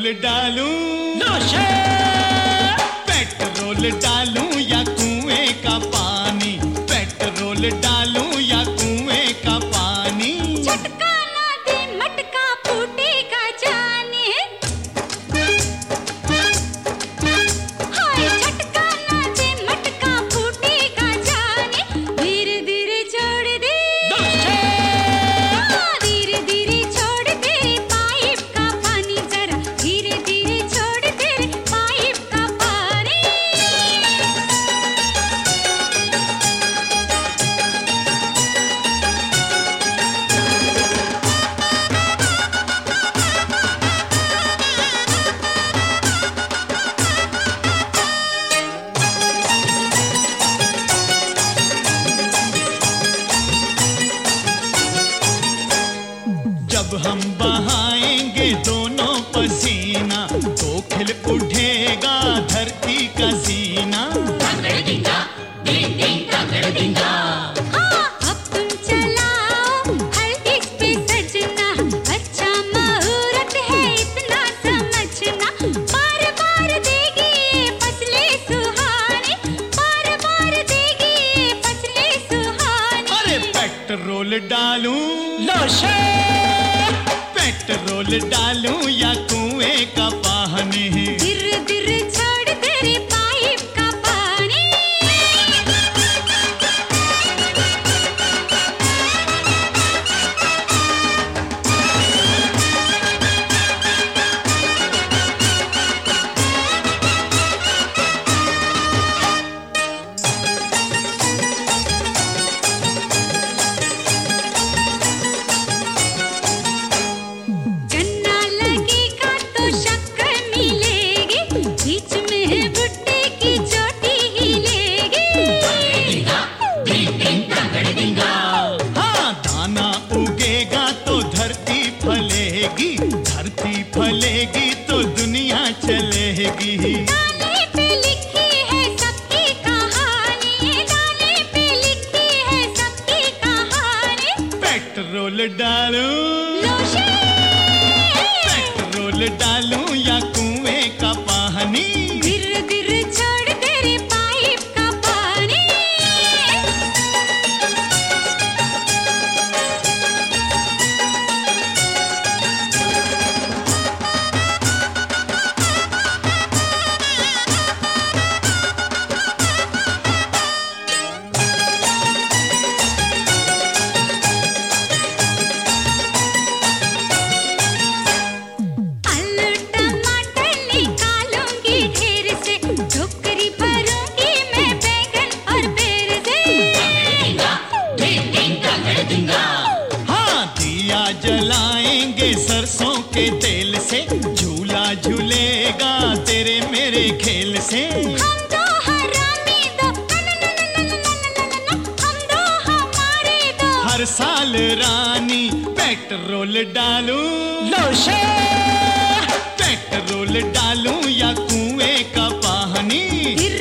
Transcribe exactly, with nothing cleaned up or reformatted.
डालूं नशे, पेट्रोल डालूं या कुएं का पानी, पेट्रोल डालूं या कुएं का पानी। झटका ना दे मटका फूटेगा जाने, हाय झटका ना दे मटका फूटेगा जाने। धीरे धीरे छोड़ दे, धीरे धीरे छोड़ दे पाइप का पानी, जरा धीरे धीरे छोड़ दे पाइप का पानी। जब हम बहाएंगे दोनों पसीना, तो खिल उठेगा धरती का सीना। हाँ, अब तुम चलाओ हल्दी पे सजना, अच्छा मुहूर्त है इतना समझना। बार बार देगी ये फसलें सुहानी, बार बार देगी ये फसलें सुहानी। अरे पेट्रोल डालूं नशे, पेट्रोल डालूं या कुएं का पानी। धीरे धीरे छोड़ दे रे पाइप का पानी। गन्ना लगेगा तो शक्कर मिलेगी, बीच में भुट्टे की चोटी हिलेगी। हाँ, दाना उगेगा तो धरती फलेगी, धरती फलेगी तो दुनिया चलेगी। दाने पे लिखी है सबकी कहानी, दाने पे लिखी है सबकी कहानी। पेट्रोल डालूं नशे, पेट्रोल डालूं या कुएं का पानी। धीरे धीरे छोड़ दे रे पाइप का पानी। आलू टमाटर निकालूंगी ढेर से, टोकरी भरूंगी मैं बैंगन और बेर से। हाँ, दिया जलाएंगे सरसों के तेल से, झूला झूलेगा तेरे मेरे खेल से। हम दो हरामी दो, न न न न न न न न, हम दो हमारे दो। हर साल रानी पेट्रोल डालूं नशे, पेट्रोल डालूं या कुएं का पानी। धीरे